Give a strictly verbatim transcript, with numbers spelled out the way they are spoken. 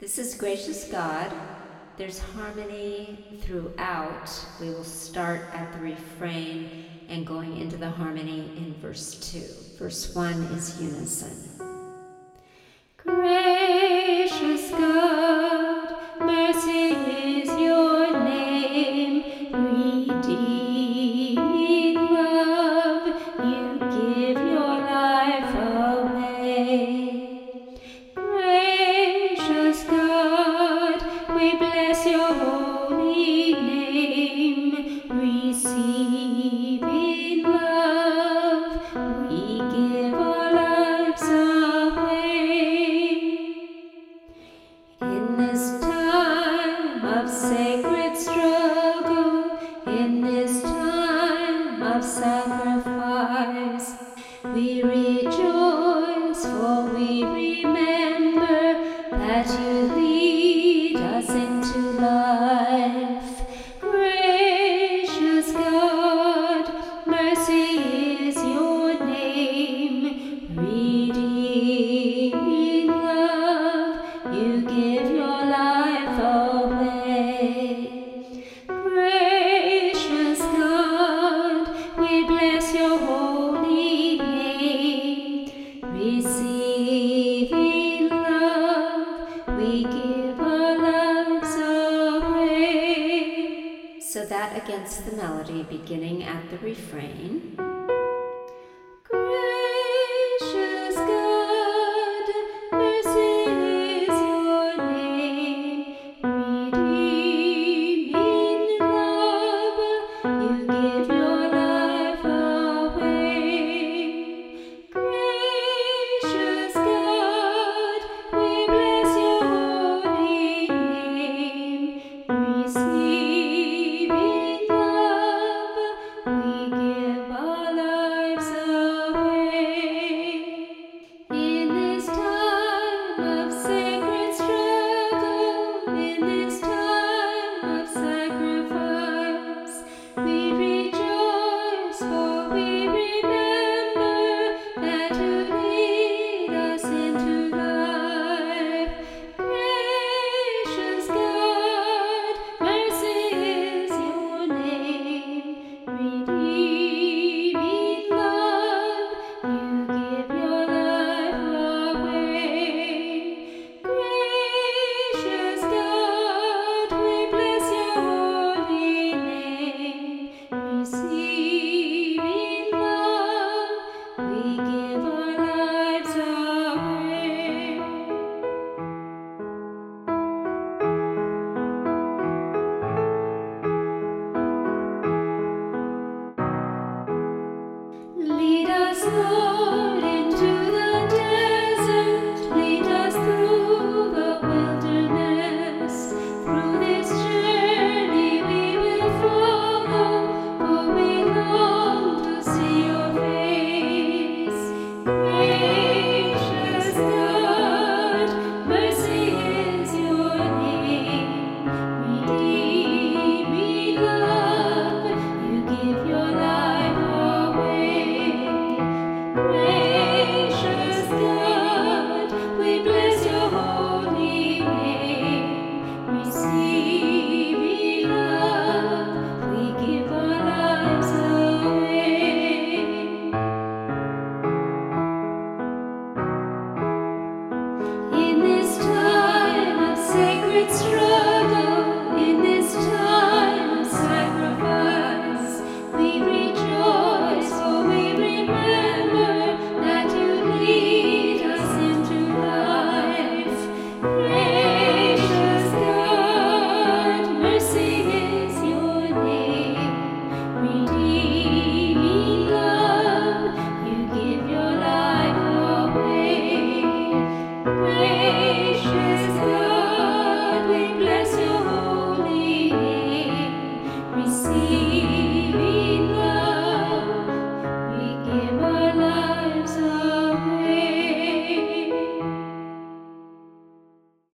This is Gracious God. There's harmony throughout. We will start at the refrain and going into the harmony in verse two. Verse one is unison. Gracious God, mercy is your name. Redeeming love, you give your life away. Gracious God, we bless your holy name. Receiving love, we give our lives away. In this time of sacred struggle, in this time of sacrifice, we rejoice, for we remember that you lead us into life. Gracious God, mercy is your name. Redeeming love, you give your life away. Gracious God, we bless your holy name. Receiving love, we give our lives away. So that against the melody, beginning at the refrain.